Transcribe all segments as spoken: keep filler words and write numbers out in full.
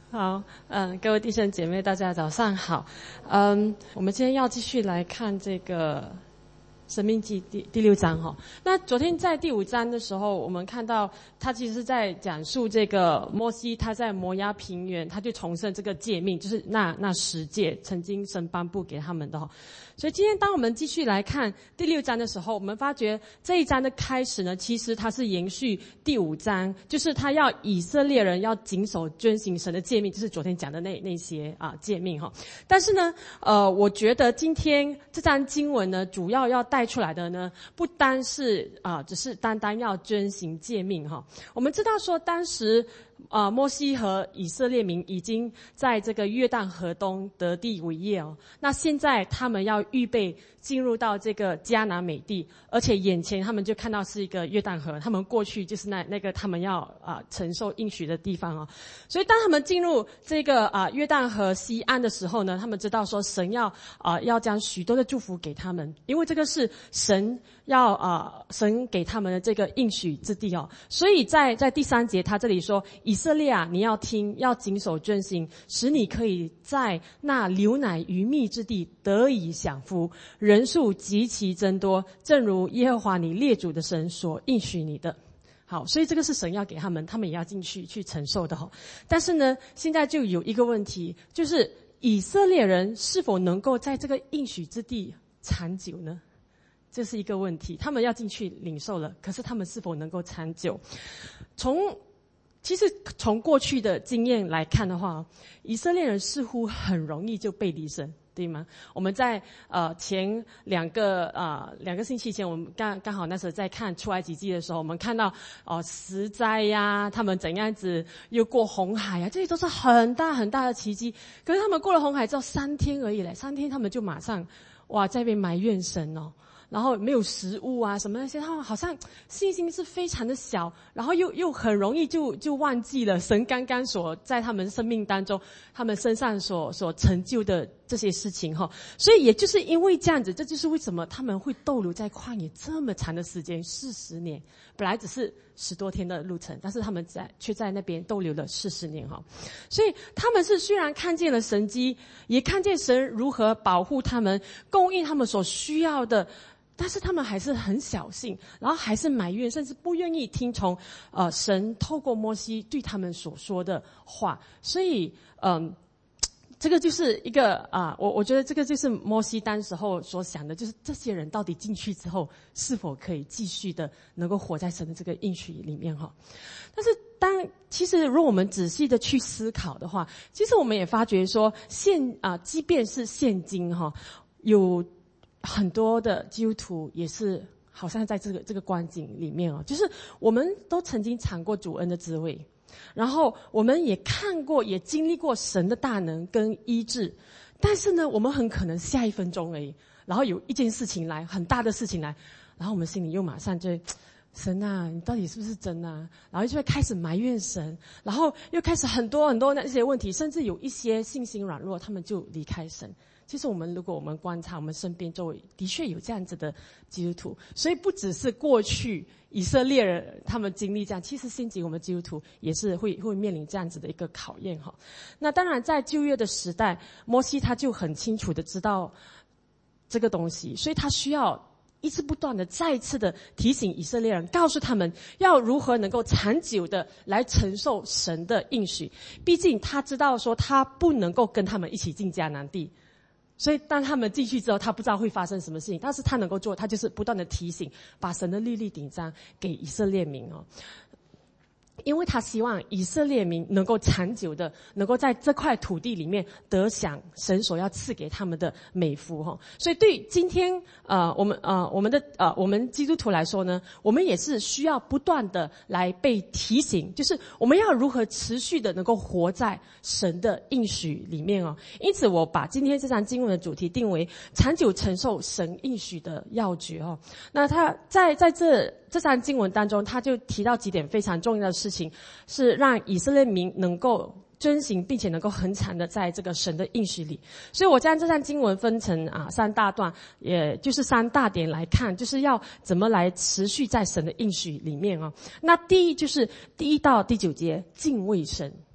好，嗯，各位弟兄姐妹，大家早上好。嗯，我们今天要继续来看这个申命记第第六章哈。那昨天在第五章的时候，我们看到他其实是在讲述这个摩西他在摩押平原，他就重申这个诫命，就是那那十诫曾经神颁布给他们的哈。所以今天当我们继续来看第六章的时候，我们发觉这一章的开始呢，其实它是延续第五章，就是他要以色列人要谨守遵行神的诫命，就是昨天讲的那那些啊诫命哈。但是呢，呃，我觉得今天这章经文呢，主要要带出来的呢，不单是啊、呃，只是单单要遵行诫命哈。我们知道说当时。啊、呃，摩西和以色列民已经在这个约旦河东得地为业哦。那现在他们要预备进入到这个迦南美地，而且眼前他们就看到是一个约旦河，他们过去就是那那个他们要啊、呃、承受应许的地方哦。所以当他们进入这个啊、呃、约旦河西岸的时候呢，他们知道说神要啊、呃、要将许多的祝福给他们，因为这个是神要啊、呃、神给他们的这个应许之地哦。所以在在第三节他这里说。以色列啊，你要听，要谨守遵行，使你可以在那流奶与蜜之地得以享福，人数极其增多，正如耶和华你列祖的神所应许你的。好，所以这个是神要给他们，他们也要进去去承受的哈。但是呢，现在就有一个问题，就是以色列人是否能够在这个应许之地长久呢？这是一个问题。他们要进去领受了，可是他们是否能够长久？从其实从过去的经验来看的话，以色列人似乎很容易就背离神，对吗？我们在呃前两个呃两个星期前，我们刚刚好那时候在看出埃及记的时候，我们看到哦、呃、十灾呀，他们怎样子又过红海啊，这些都是很大很大的奇迹。可是他们过了红海之后三天而已嘞，三天他们就马上哇在那边埋怨神哦。然后没有食物啊什么那些，他们好像信心是非常的小，然后又又很容易就就忘记了神刚刚所在他们生命当中，他们身上所所成就的这些事情哈。所以也就是因为这样子，这就是为什么他们会逗留在旷野这么长的时间，四十年，本来只是十多天的路程，但是他们在却在那边逗留了四十年哈。所以他们是虽然看见了神迹，也看见神如何保护他们，供应他们所需要的。但是他们还是很小心，然后还是埋怨，甚至不愿意听从呃神透过摩西对他们所说的话。所以嗯，这个就是一个啊、呃，我我觉得这个就是摩西当时候所想的，就是这些人到底进去之后是否可以继续的能够活在神的这个应许里面哈。但是当其实如果我们仔细的去思考的话，其实我们也发觉说现啊、呃，即便是现今哈有。很多的基督徒也是好像在这个这个光景里面哦，就是我们都曾经尝过主恩的滋味，然后我们也看过也经历过神的大能跟医治，但是呢我们很可能下一分钟而已，然后有一件事情来，很大的事情来，然后我们心里又马上就神啊你到底是不是真啊，然后就会开始埋怨神，然后又开始很多很多那些问题，甚至有一些信心软弱，他们就离开神。其实我们如果我们观察我们身边周围的确有这样子的基督徒，所以不只是过去以色列人他们经历这样，其实现今我们基督徒也是会会面临这样子的一个考验哈。那当然在旧约的时代，摩西他就很清楚的知道这个东西，所以他需要一直不断的再一次的提醒以色列人，告诉他们要如何能够长久的来承受神的应许。毕竟他知道说他不能够跟他们一起进迦南地，所以当他们进去之后，他不知道会发生什么事情，但是他能够做，他就是不断的提醒，把神的律例典章给以色列民哦。因为他希望以色列民能够长久的能够在这块土地里面得享神所要赐给他们的美福哈。所以对今天呃我们呃我们的呃我们基督徒来说呢，我们也是需要不断的来被提醒，就是我们要如何持续的能够活在神的应许里面哦。因此我把今天这章经文的主题定为长久承受神应许的要诀哦。那他在在这这章经文当中，他就提到几点非常重要的事情，是让以色列民能够遵行，并且能够恒常的在这个神的应许里。所以我将这段经文分成啊三大段，也就是三大点来看，就是要怎么来持续在神的应许里面哦。那第一就是第一到第九节敬畏神。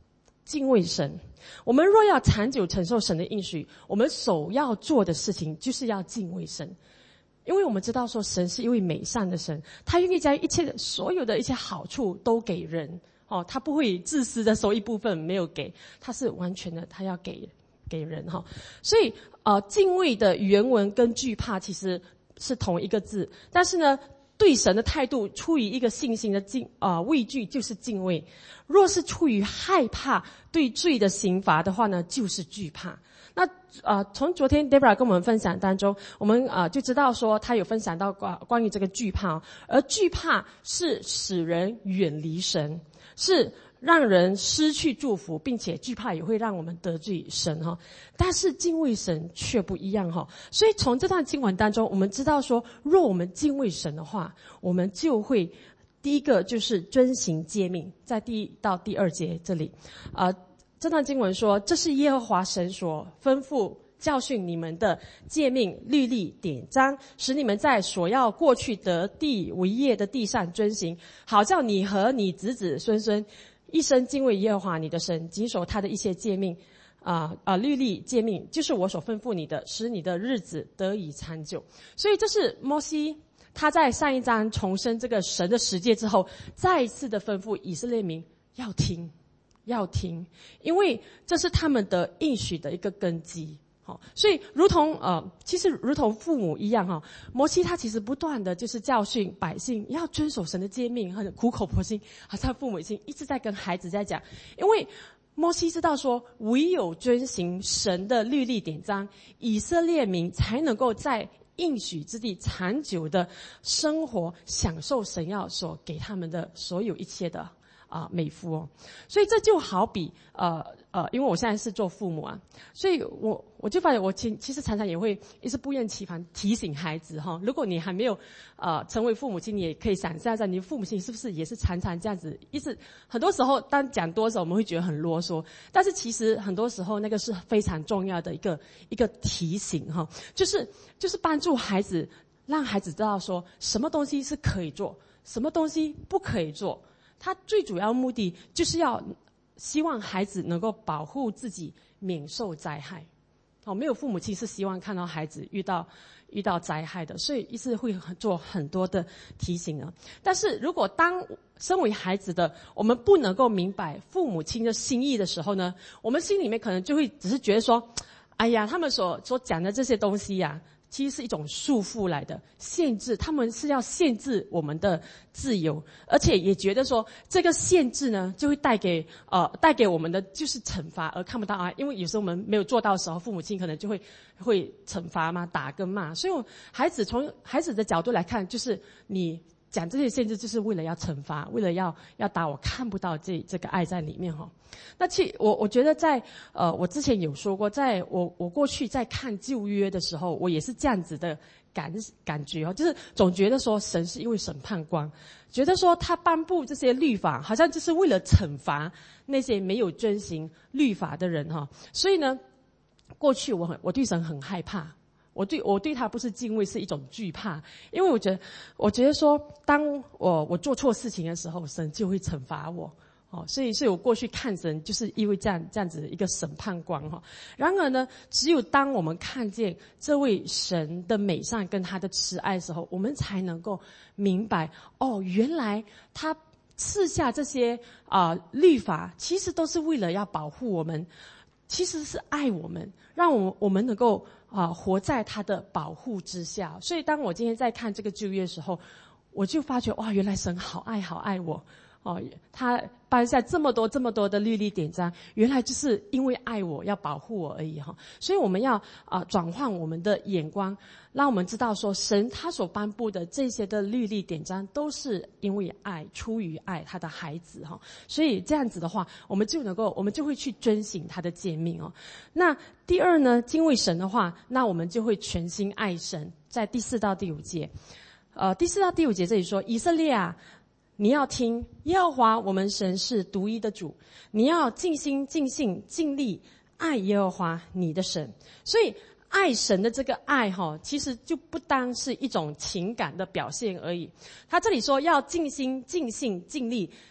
敬畏神。我们若要长久承受神的应许，我们首要做的事情就是要敬畏神。因为我们知道说神是一位美善的神，他愿意将一切的所有的一些好处都给人哦，他不会自私的收一部分没有给，他是完全的，他要给给人哈。所以呃，敬畏的原文跟惧怕其实是同一个字，但是呢，对神的态度出于一个信心的敬啊、呃、畏惧就是敬畏，若是出于害怕对罪的刑罚的话呢，就是惧怕。那呃，从昨天 Deborah 跟我们分享当中，我们呃就知道说他有分享到关关于这个惧怕，而惧怕是使人远离神，是让人失去祝福，并且惧怕也会让我们得罪神哈。但是敬畏神却不一样哈。所以从这段经文当中，我们知道说，若我们敬畏神的话，我们就会第一个就是遵行诫命，在第一到第二节这里，呃。这段经文说，这是耶和华神所吩咐教训你们的诫命、律例、典章，使你们在所要过去得地为业的地上遵行，好叫你和你子子孙孙一生敬畏耶和华你的神，谨守他的一些诫命啊啊、呃、律例诫命，就是我所吩咐你的，使你的日子得以长久。所以这是摩西他在上一章重申这个神的十诫之后，再一次的吩咐以色列民要听。要听，因为这是他们的应许的一个根基。好，所以如同呃，其实如同父母一样哈，摩西他其实不断的就是教训百姓要遵守神的诫命，很苦口婆心，好像父母亲一直在跟孩子在讲。因为摩西知道说，唯有遵行神的律例典章，以色列民才能够在应许之地长久的生活，享受神要所给他们的所有一切的。啊，美福哦，所以这就好比呃呃，因为我现在是做父母啊，所以我我就发现我其其实常常也会一直不厌其烦提醒孩子哈，如果你还没有呃成为父母亲，你也可以想象一下，你的父母亲是不是也是常常这样子，一直很多时候当讲多少我们会觉得很啰嗦，但是其实很多时候那个是非常重要的一个一个提醒哈，就是就是帮助孩子，让孩子知道说什么东西是可以做，什么东西不可以做。他最主要目的就是要希望孩子能够保护自己免受灾害。哦，没有父母亲是希望看到孩子遇到遇到灾害的，所以一直会做很多的提醒啊。但是如果当身为孩子的我们不能够明白父母亲的心意的时候呢，我们心里面可能就会只是觉得说，哎呀，他们所所讲的这些东西呀、啊。其实是一种束缚来的，限制，他们是要限制我们的自由，而且也觉得说这个限制呢，就会带给呃带给我们的就是惩罚，而看不到啊，因为有时候我们没有做到的时候，父母亲可能就会会惩罚嘛，打跟骂，所以我孩子从孩子的角度来看，就是你讲这些限制，就是为了要惩罚，为了要要打我看不到这这个爱在里面哈。那其我我觉得在呃我之前有说过，在我我过去在看旧约的时候，我也是这样子的感感觉哦，就是总觉得说神是因为审判官，觉得说他颁布这些律法，好像就是为了惩罚那些没有遵行律法的人哈。所以呢，过去我很我对神很害怕。我对我对他不是敬畏，是一种惧怕，因为我觉得，我觉得说，当我我做错事情的时候，神就会惩罚我，哦，所以所以我过去看神，就是因为这样这样子一个审判官哈。然而呢，只有当我们看见这位神的美善跟他的慈爱的时候，我们才能够明白，哦，原来他赐下这些啊、呃、律法，其实都是为了要保护我们。其实是爱我们，让我们我们能够啊、呃、活在他的保护之下。所以当我今天在看这个旧约的时候，我就发觉哇，原来神好爱好爱我哦，他颁下这么多这么多的律例典章，原来就是因为爱我，要保护我而已哈。所以我们要啊、呃、转换我们的眼光，让我们知道说，神他所颁布的这些的律例典章，都是因为爱，出于爱他的孩子哈。所以这样子的话，我们就能够，我们就会去遵行他的诫命哦。那第二呢，敬畏神的话，那我们就会全心爱神。在第四到第五节，呃，第四到第五节这里说，以色列啊，你要听，耶和华我们神是独一的主，你要尽心尽性尽力爱耶和华你的神。所以爱神的这个爱哈，其实就不单是一种情感的表现而已。他这里说要尽心尽性尽力，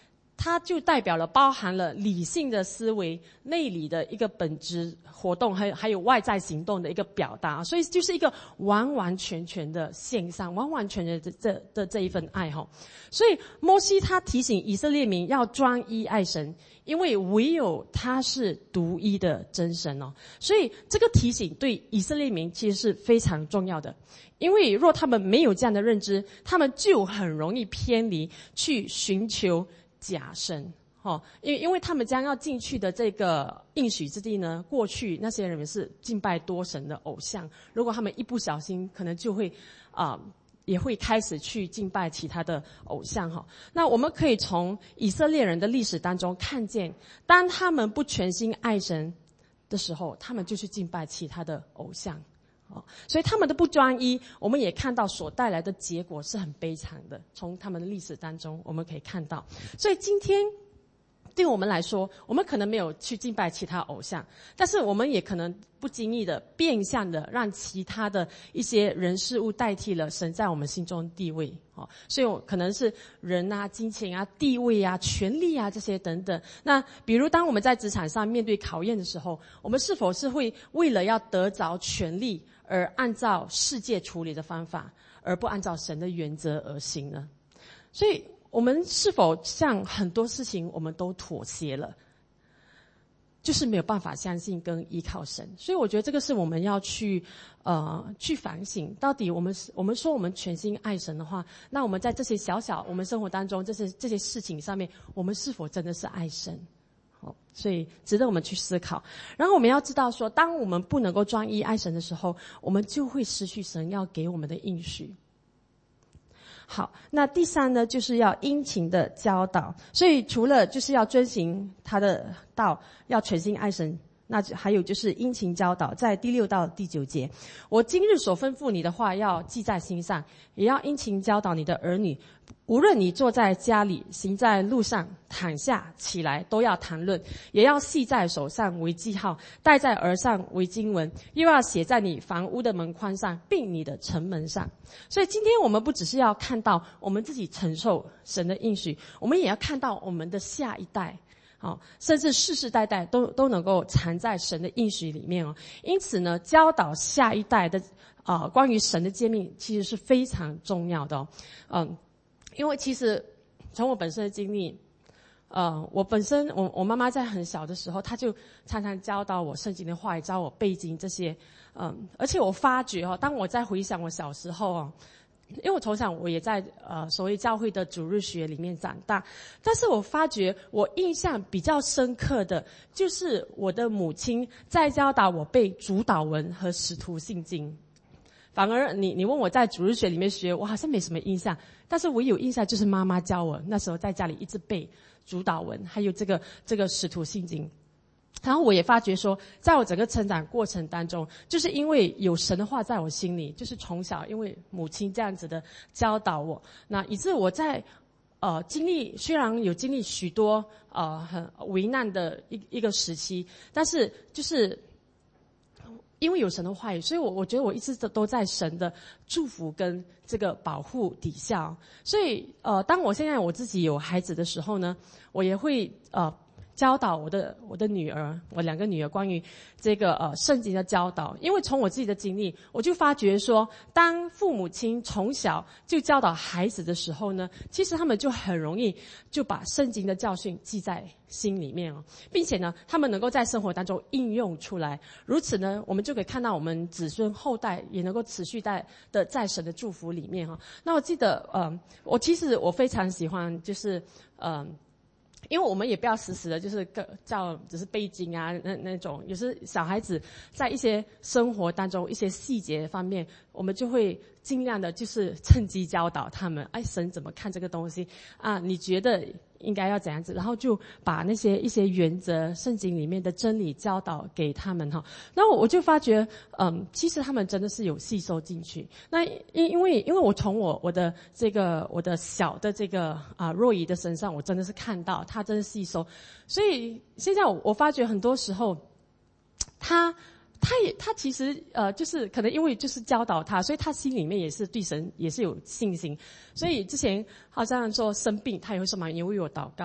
它就代表了包含了理性的思维、内里的一个本质活动，还有还有外在行动的一个表达，所以就是一个完完全全的献上，完完全全的这的这一份爱哈。所以摩西他提醒以色列民要专一爱神，因为唯有他是独一的真神哦。所以这个提醒对以色列民其实是非常重要的，因为若他们没有这样的认知，他们就很容易偏离去寻求假神。哦，因为因为他们将要进去的这个应许之地呢，过去那些人是敬拜多神的偶像，如果他们一不小心，可能就会啊、呃、也会开始去敬拜其他的偶像哈。那我们可以从以色列人的历史当中看见，当他们不全心爱神的时候，他们就去敬拜其他的偶像。哦，所以他们的不专一，我们也看到所带来的结果是很悲惨的，从他们的历史当中我们可以看到。所以今天对我们来说，我们可能没有去敬拜其他偶像，但是我们也可能不经意的变相的让其他的一些人事物代替了神在我们心中的地位。哦，所以我可能是人啊、金钱啊、地位啊、权力啊这些等等。那比如当我们在职场上面对考验的时候，我们是否是会为了要得着权力而按照世界处理的方法，而不按照神的原则而行呢？所以我们是否像很多事情我们都妥协了，就是没有办法相信跟依靠神？所以我觉得这个是我们要去呃去反省，到底我们我们说我们全心爱神的话，那我们在这些小小我们生活当中这些这些事情上面，我们是否真的是爱神？好，所以值得我们去思考。然后我们要知道说，当我们不能够专一爱神的时候，我们就会失去神要给我们的应许。好，那第三呢，就是要殷勤的教导。所以除了就是要遵行他的道，要全心爱神，那还有就是殷勤教导。在第六到第九节，我今日所吩咐你的话要记在心上，也要殷勤教导你的儿女，无论你坐在家里，行在路上，躺下起来，都要谈论，也要系在手上为记号，戴在耳上为经文，又要写在你房屋的门框上，并你的城门上。所以今天我们不只是要看到我们自己承受神的应许，我们也要看到我们的下一代，好，甚至世世代代都都能够藏在神的应许里面哦。因此呢，教导下一代的啊、呃、关于神的诫命，其实是非常重要的哦。嗯，因为其实从我本身的经历，呃，我本身我我妈妈在很小的时候，她就常常教导我圣经的话，也教我背经这些。嗯，而且我发觉哦，当我在回想我小时候哦，因为我从小我也在呃所谓教会的主日学里面长大，但是我发觉我印象比较深刻的就是我的母亲在教导我背主祷文和使徒信经。反而你你问我在主日学里面学，我好像没什么印象，但是我有印象就是妈妈教我，那时候在家里一直背主祷文，还有这个这个使徒信经。然后我也发觉说，在我整个成长过程当中，就是因为有神的话在我心里，就是从小因为母亲这样子的教导我，那以致我在呃经历虽然有经历许多呃很危难的一一个时期，但是就是因为有神的话语，所以我我觉得我一直都在神的祝福跟这个保护底下。所以呃当我现在我自己有孩子的时候呢，我也会呃教导我的我的女儿，我两个女儿关于这个呃圣经的教导。因为从我自己的经历，我就发觉说，当父母亲从小就教导孩子的时候呢，其实他们就很容易就把圣经的教训记在心里面哦，并且呢，他们能够在生活当中应用出来。如此呢，我们就可以看到我们子孙后代也能够持续在的在神的祝福里面哈。那我记得，呃，我其实我非常喜欢，就是呃。因为我们也不要死死的，就是叫只是背经啊，那那种，有时小孩子在一些生活当中一些细节方面，我们就会尽量的，就是趁机教导他们，哎，神怎么看这个东西啊？你觉得应该要怎样子？然后就把那些一些原则、圣经里面的真理教导给他们哈。那我就发觉，嗯，其实他们真的是有吸收进去。那因因为因为我从我我的这个我的小的这个啊若仪的身上，我真的是看到他真的吸收。所以现在我我发觉很多时候，他。他也，他其实呃，就是可能因为就是教导他，所以他心里面也是对神也是有信心。所以之前好像说生病，他也会说嘛，也为我祷告。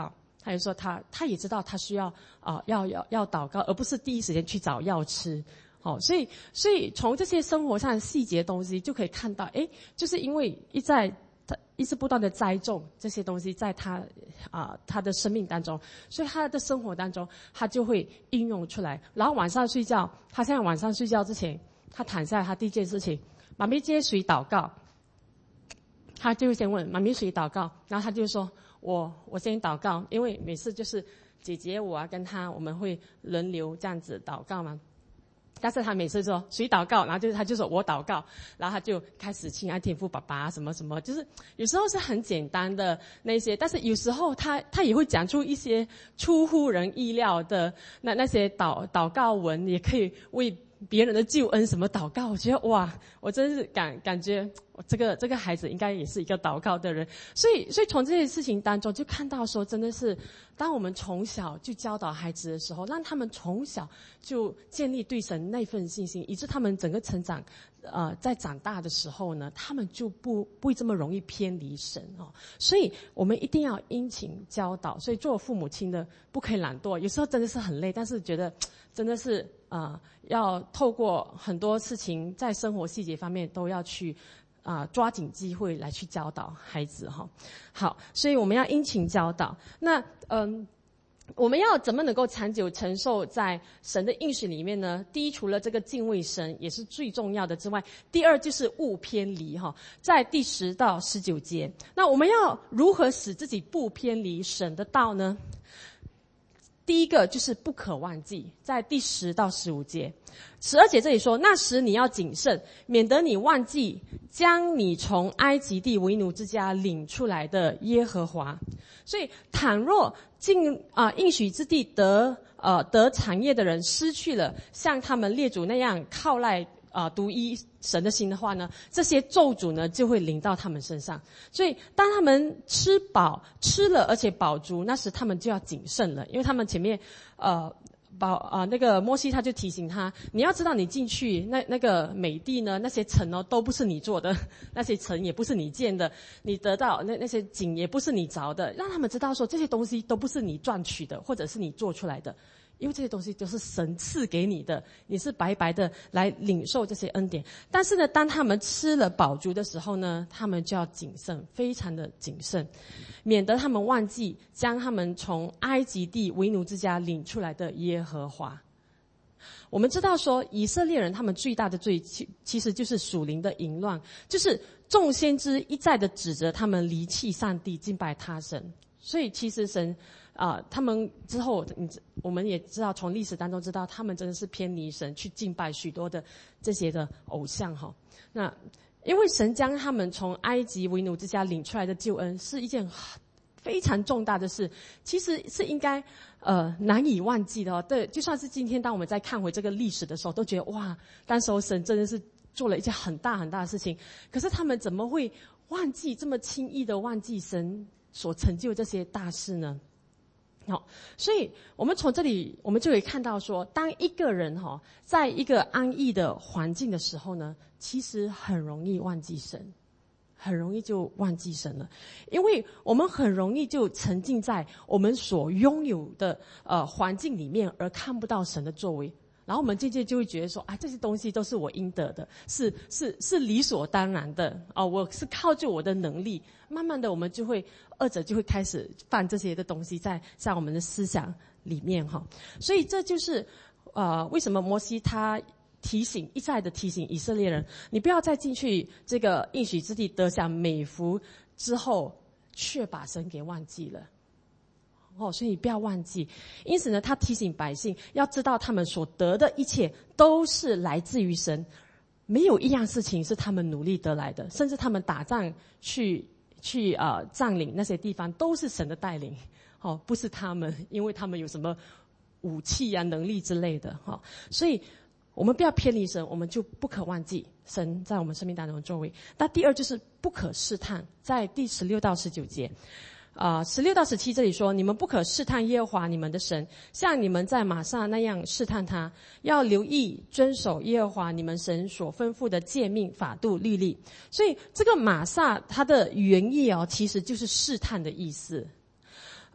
他就说他他也知道他需要啊、呃、要要要祷告，而不是第一时间去找药吃。哦，所以所以从这些生活上的细节的东西就可以看到，诶，就是因为一再他一直不断的栽种这些东西在他啊、呃、他的生命当中，所以他的生活当中他就会应用出来。然后晚上睡觉，他现在晚上睡觉之前，他躺下来，他第一件事情，妈咪接谁祷告？他就会先问妈咪谁祷告，然后他就说我我先祷告，因为每次就是姐姐我啊跟他我们会轮流这样子祷告嘛。但是他每次说谁祷告，然后就他就说我祷告，然后他就开始亲爱天父爸爸什么什么，就是有时候是很简单的那些，但是有时候他他也会讲出一些出乎人意料的那那些祷祷告文，也可以为别人的救恩什么祷告。我觉得哇，我真是感感觉这个这个孩子应该也是一个祷告的人。所以所以从这些事情当中就看到说，真的是当我们从小就教导孩子的时候，让他们从小就建立对神那份信心，以致他们整个成长呃在长大的时候呢，他们就不不会这么容易偏离神哦。所以我们一定要殷勤教导。所以做父母亲的不可以懒惰，有时候真的是很累，但是觉得真的是呃要透过很多事情在生活细节方面都要去啊、呃，抓紧机会来去教导孩子哈。好，所以我们要殷勤教导。那嗯，我们要怎么能够长久承受在神的应许里面呢？第一，除了这个敬畏神也是最重要的之外，第二就是勿偏离哈。在第十到十九节，那我们要如何使自己不偏离神的道呢？第一个就是不可忘记，在第十到十五节，十二节这里说，那时你要谨慎，免得你忘记将你从埃及地为奴之家领出来的耶和华。所以倘若进啊、呃、应许之地得呃得产业的人失去了像他们列祖那样靠赖啊、呃，独一神的心的话呢，这些咒诅呢就会临到他们身上。所以当他们吃饱吃了而且饱足，那时他们就要谨慎了，因为他们前面呃保啊、呃、那个摩西他就提醒他，你要知道你进去那那个美地呢，那些城哦都不是你做的，那些城也不是你建的，你得到那那些井也不是你凿的，让他们知道说这些东西都不是你赚取的，或者是你做出来的。因为这些东西都是神赐给你的，你是白白的来领受这些恩典。但是呢，当他们吃了饱足的时候呢，他们就要谨慎，非常的谨慎，免得他们忘记将他们从埃及地为奴之家领出来的耶和华。我们知道说，以色列人他们最大的罪其其实就是属灵的淫乱，就是众先知一再的指责他们离弃上帝，敬拜他神。所以其实神啊、呃，他们之后，你我们也知道，从历史当中知道，他们真的是偏离神，去敬拜许多的这些的偶像哈。那因为神将他们从埃及为奴之家领出来的救恩，是一件非常重大的事，其实是应该呃难以忘记的哦。对，就算是今天，当我们在看回这个历史的时候，都觉得哇，当时候神真的是做了一件很大很大的事情。可是他们怎么会忘记这么轻易的忘记神所成就这些大事呢？好，所以我们从这里我们就可以看到说，当一个人哈、哦，在一个安逸的环境的时候呢，其实很容易忘记神，很容易就忘记神了，因为我们很容易就沉浸在我们所拥有的呃环境里面，而看不到神的作为。然后我们渐渐就会觉得说，啊，这些东西都是我应得的，是是是理所当然的哦，我是靠着我的能力。慢慢的，我们就会二者就会开始放这些的东西在在我们的思想里面哈。所以这就是呃为什么摩西他提醒一再的提醒以色列人，你不要再进去这个应许之地得享美福之后，却把神给忘记了。哦，所以你不要忘记。因此呢，他提醒百姓要知道，他们所得的一切都是来自于神，没有一样事情是他们努力得来的，甚至他们打仗去去呃占领那些地方，都是神的带领。哦，不是他们，因为他们有什么武器啊、能力之类的。哈、哦，所以我们不要偏离神，我们就不可忘记神在我们生命当中的作为。那第二就是不可试探，在第十六到十九节。啊，十六到十七这里说，你们不可试探耶和华你们的神，像你们在玛撒那样试探他，要留意遵守耶和华你们神所吩咐的诫命、法度、律例。所以这个玛撒它的原意哦，其实就是试探的意思。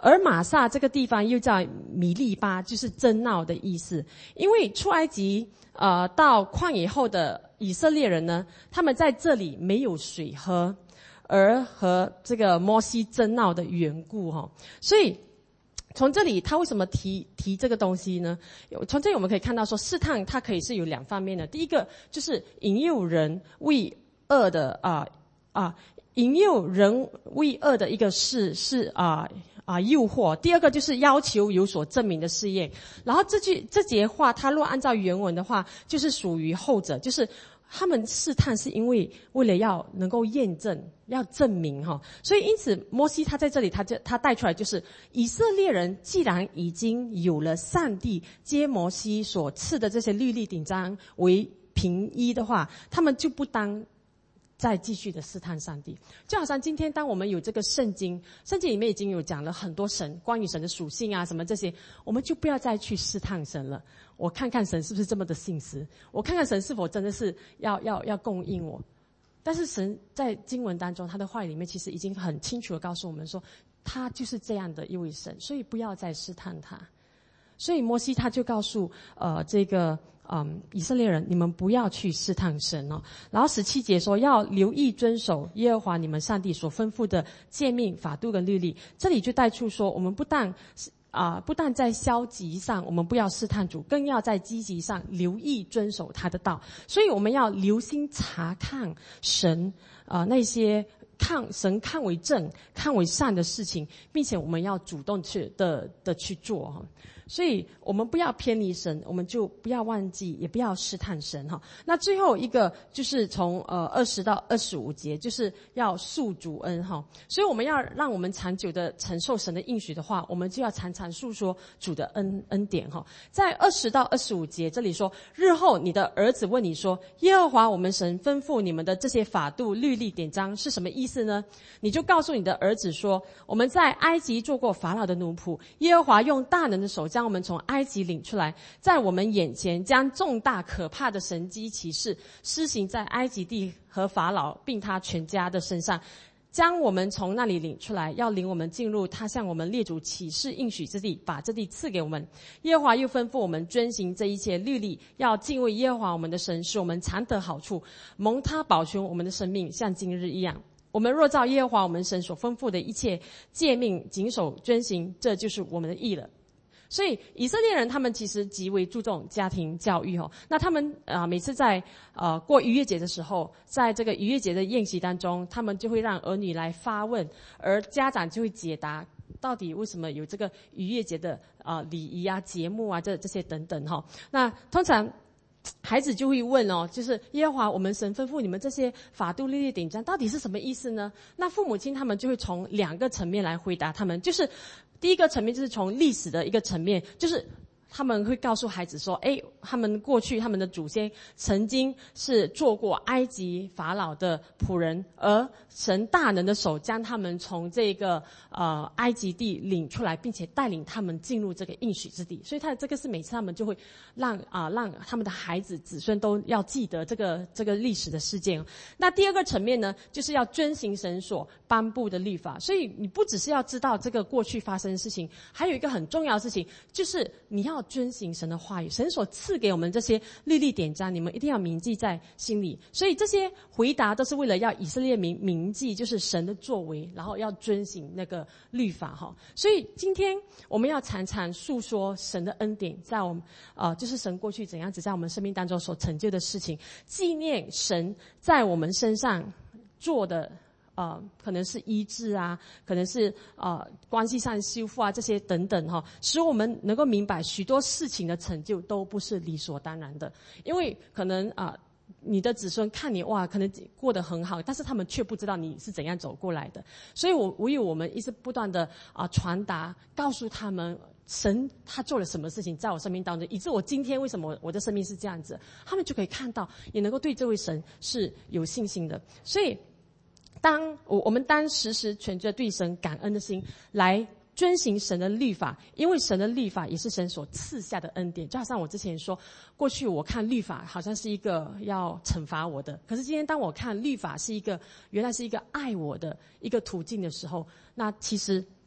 而玛撒这个地方又叫米利巴，就是争闹的意思。因为出埃及呃到旷野后的以色列人呢，他们在这里没有水喝，而和这个摩西争闹的缘故哈，所以从这里他为什么提提这个东西呢？从这里我们可以看到说，试探它可以是有两方面的。第一个就是引诱人为恶的啊啊，引诱人为恶的一个是是啊。啊，诱惑。第二个就是要求有所证明的试验。然后这句这节话，它若按照原文的话，就是属于后者，就是他们试探是因为为了要能够验证、要证明哈。所以因此，摩西他在这里，他就他带出来就是以色列人既然已经有了上帝接摩西所赐的这些律例典章为凭依的话，他们就不当再继续的试探上帝。就好像今天当我们有这个圣经，圣经里面已经有讲了很多神关于神的属性啊什么这些，我们就不要再去试探神了。我看看神是不是这么的信实，我看看神是否真的是要要要供应我。但是神在经文当中，他的话语里面其实已经很清楚的告诉我们说，他就是这样的一位神，所以不要再试探他。所以摩西他就告诉呃这个嗯以色列人，你们不要去试探神哦。然后十七节说要留意遵守耶和华你们上帝所吩咐的诫命、法度跟律例。这里就带出说，我们不但啊、呃、不但在消极上我们不要试探主，更要在积极上留意遵守他的道。所以我们要留心查看神啊、呃、那些看神看为正、看为善的事情，并且我们要主动去的的去做哈。所以我们不要偏离神，我们就不要忘记，也不要试探神哈。那最后一个就是从呃二十到二十五节，就是要诉主恩哈。所以我们要让我们长久的承受神的应许的话，我们就要常常诉说主的恩恩典哈。在二十到二十五节这里说，日后你的儿子问你说，耶和华我们神吩咐你们的这些法度、律例、典章是什么意思呢？你就告诉你的儿子说，我们在埃及做过法老的奴仆，耶和华用大能的手将我们从埃及领出来，在我们眼前将重大可怕的神迹奇事施行在埃及地和法老并他全家的身上，将我们从那里领出来，要领我们进入他向我们列祖起誓应许之地，把这地赐给我们。耶和华又吩咐我们遵行这一切律例，要敬畏耶和华我们的神，使我们常得好处，蒙他保全我们的生命，像今日一样。我们若照耶和华我们神所吩咐的一切诫命谨守遵行，这就是我们的义了。所以以色列人他们其实极为注重家庭教育哦。那他们啊、呃、每次在呃过逾越节的时候，在这个逾越节的宴席当中，他们就会让儿女来发问，而家长就会解答到底为什么有这个逾越节的啊、呃、礼仪啊、节目啊这这些等等哈、哦。那通常孩子就会问哦，就是耶和华我们神吩咐你们这些法度律例典章到底是什么意思呢？那父母亲他们就会从两个层面来回答他们，就是第一个层面就是从历史的一个层面，就是他们会告诉孩子说，诶，他们过去他们的祖先曾经是做过埃及法老的仆人，而神大能的手将他们从这个呃埃及地领出来，并且带领他们进入这个应许之地。所以他这个是每次他们就会让啊、呃、让他们的孩子子孙都要记得这个这个历史的事件。那第二个层面呢，就是要遵行神所颁布的律法。所以你不只是要知道这个过去发生的事情，还有一个很重要的事情，就是你要遵行神的话语，神所赐给我们这些律例典章，你们一定要铭记在心里。所以这些回答都是为了要以色列民铭记，就是神的作为，然后要遵行那个律法哈。所以今天我们要常常诉说神的恩典，在我们呃，就是神过去怎样子在我们生命当中所成就的事情，纪念神在我们身上做的。呃，可能是医治啊，可能是呃关系上修复啊，这些等等哈，使我们能够明白许多事情的成就都不是理所当然的。因为可能啊、呃，你的子孙看你哇，可能过得很好，但是他们却不知道你是怎样走过来的。所以我唯有我们一直不断的啊、呃、传达，告诉他们神他做了什么事情在我生命当中，以致我今天为什么我的生命是这样子，他们就可以看到，也能够对这位神是有信心的。所以。当我我们当时时存着对神感恩的心来遵行神的律法，因为神的律法也是神所赐下的恩典。就好像我之前说，过去我看律法好像是一个要惩罚我的，可是今天当我看律法是一个原来是一个爱我的一个途径的时候，那其实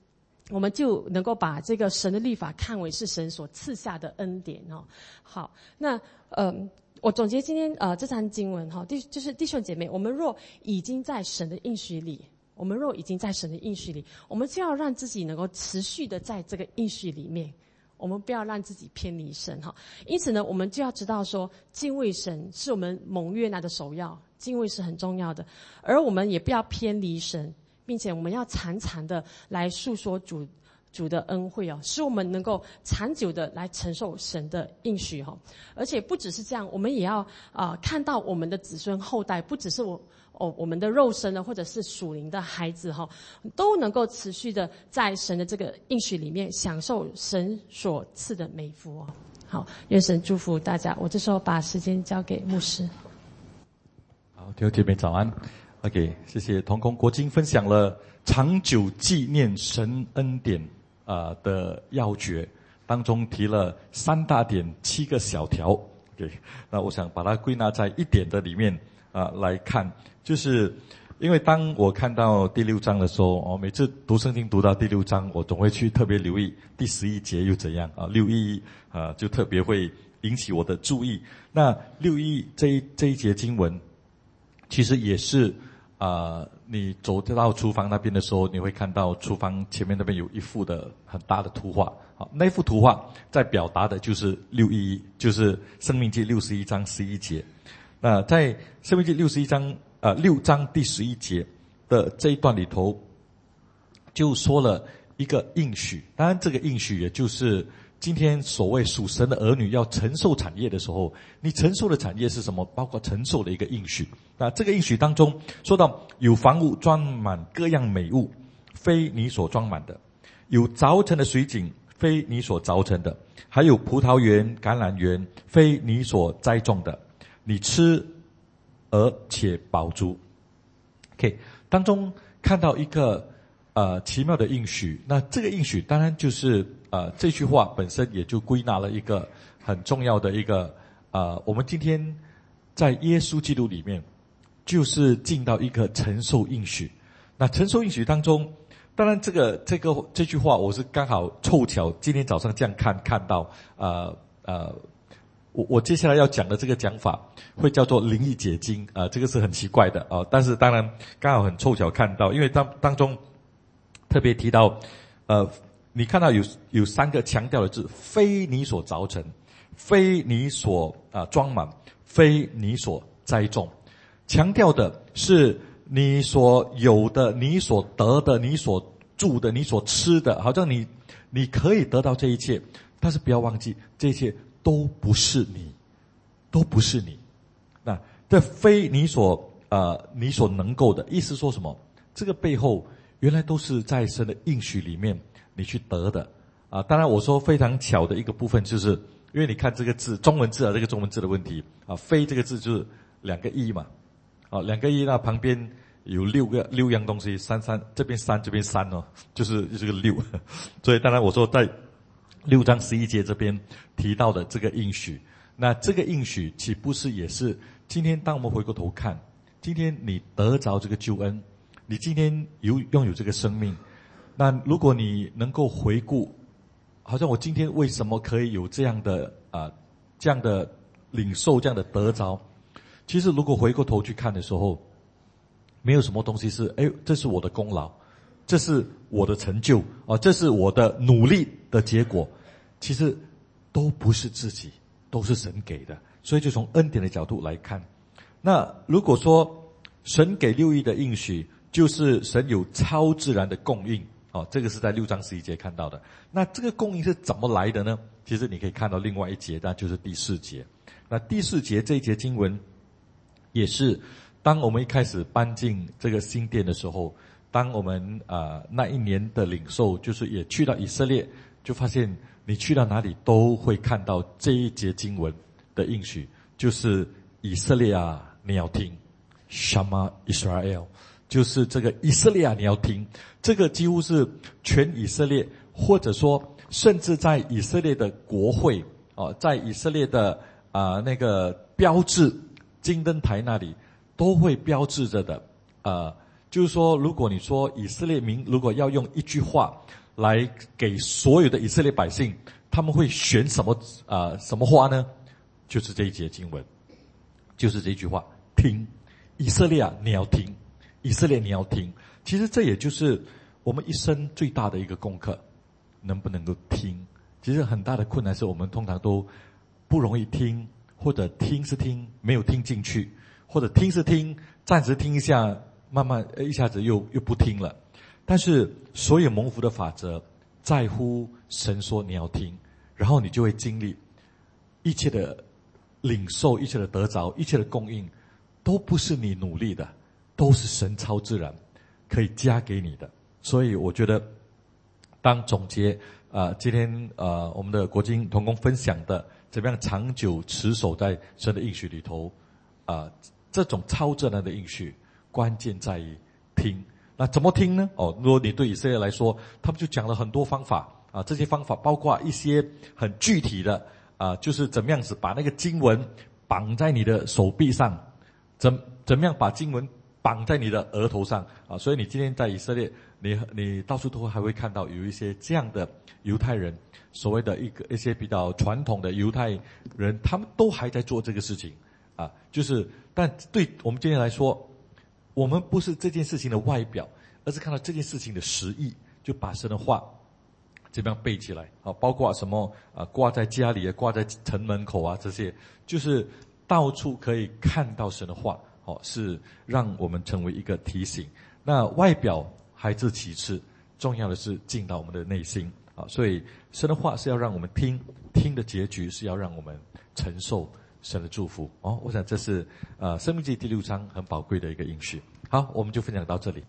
我们就能够把这个神的律法看为是神所赐下的恩典哦。好，那呃，我总结今天呃这段经文哈，弟就是弟兄姐妹，我们若已经在神的应许里，我们若已经在神的应许里，我们就要让自己能够持续的在这个应许里面。我们不要让自己偏离神哈，因此呢，我们就要知道说，敬畏神是我们蒙悦纳的首要，敬畏是很重要的，而我们也不要偏离神，并且我们要常常的来述说主主的恩惠哦，使我们能够长久的来承受神的应许哈。而且不只是这样，我们也要啊、呃、看到我们的子孙后代，不只是我。哦，我们的肉身呢，或者是属灵的孩子哈，都能够持续的在神的这个应许里面享受神所赐的美福哦。好，愿神祝福大家。我这时候把时间交给牧师。 好，弟兄姐妹早安。OK， 谢谢同工国经分享了长久纪念神恩典啊、呃、的要诀，当中提了三大点七个小条。OK， 那我想把它归纳在一点的里面啊、呃、来看。就是因为当我看到第六章的时候，哦，每次读圣经读到第六章，我总会去特别留意第十一节又怎样啊，六一啊就特别会引起我的注意。那六一这一这一节经文，其实也是啊、呃，你走到厨房那边的时候，你会看到厨房前面那边有一幅的很大的图画，好，那幅图画在表达的就是六一，就是申命记六十一章十一节。那在申命记六十一章。呃，六章第十一节的这一段里头，就说了一个应许。当然，这个应许也就是今天所谓属神的儿女要承受产业的时候，你承受的产业是什么？包括承受的一个应许。那这个应许当中说到，有房屋装满各样美物，非你所装满的；有凿成的水井，非你所凿成的；还有葡萄园、橄榄园，非你所栽种的。你吃而且饱足。 OK， 当中看到一个呃奇妙的应许，那这个应许当然就是呃这句话本身也就归纳了一个很重要的一个呃我们今天在耶稣基督里面就是进到一个承受应许。那承受应许当中，当然这个这个这句话我是刚好凑巧今天早上这样看看到呃呃我我接下来要讲的这个讲法会叫做灵意解经啊、呃，这个是很奇怪的啊、呃，但是当然刚好很凑巧看到，因为当当中特别提到呃，你看到有有三个强调的字，非你所凿成，非你所啊、呃、装满，非你所栽种，强调的是你所有的、你所得的、你所住的、你所吃的，好像你你可以得到这一切，但是不要忘记这一切都不是你，都不是你。那这非你所呃你所能够的，意思说什么？这个背后原来都是在神的应许里面你去得的啊。当然我说非常巧的一个部分，就是因为你看这个字中文字啊，这个中文字的问题啊，非这个字就是两个一嘛，啊两个一，那旁边有六个六样东西，三三这边三这边三哦，就是这个六，所以当然我说在六章十一节这边提到的这个应许，那这个应许岂不是也是今天当我们回过头看，今天你得着这个救恩，你今天有拥有这个生命，那如果你能够回顾，好像我今天为什么可以有这样的啊、呃、这样的领受，这样的得着，其实如果回过头去看的时候，没有什么东西是哎这是我的功劳，这是我的成就啊，这是我的努力的结果，其实都不是自己，都是神给的。所以就从恩典的角度来看，那如果说神给六一的应许就是神有超自然的供应哦，这个是在六章十一节看到的。那这个供应是怎么来的呢？其实你可以看到另外一节，那就是第四节。那第四节这一节经文也是当我们一开始搬进这个新殿的时候，当我们啊、呃、那一年的领受，就是也去到以色列，就发现你去到哪里都会看到这一节经文的应许，就是以色列啊，你要听 Shema Israel， 就是这个以色列啊，你要听，这个几乎是全以色列，或者说甚至在以色列的国会哦，在以色列的啊、呃、那个标志金灯台那里都会标志着的，呃，就是说，如果你说以色列民如果要用一句话来给所有的以色列百姓，他们会选什么啊、呃、什么话呢？就是这一节经文，就是这句话：听，以色列啊，你要听，以色列你要听。其实这也就是我们一生最大的一个功课，能不能够听？其实很大的困难是我们通常都不容易听，或者听是听，没有听进去，或者听是听，暂时听一下，慢慢一下子又又不听了。但是所有蒙福的法则，在乎神说你要听，然后你就会经历一切的领受，一切的得着，一切的供应，都不是你努力的，都是神超自然可以加给你的。所以我觉得，当总结呃今天呃我们的国经同工分享的怎么样长久持守在神的应许里头，啊、呃，这种超自然的应许，关键在于听。那怎么听呢？哦，如果你对以色列来说，他们就讲了很多方法啊，这些方法包括一些很具体的啊，就是怎么样子把那个经文绑在你的手臂上，怎怎么样把经文绑在你的额头上啊。所以你今天在以色列，你你到处都还会看到有一些这样的犹太人，所谓的一个一些比较传统的犹太人，他们都还在做这个事情啊。就是但对我们今天来说，我们不是这件事情的外表，而是看到这件事情的实意，就把神的话这样背起来啊，包括什么啊，挂在家里啊，挂在城门口啊，这些就是到处可以看到神的话，哦，是让我们成为一个提醒。那外表还是其次，重要的是进到我们的内心啊。所以神的话是要让我们听，听的结局是要让我们承受神的祝福哦。我想这是呃《申命记》第六章很宝贵的一个应许。好，我们就分享到这里。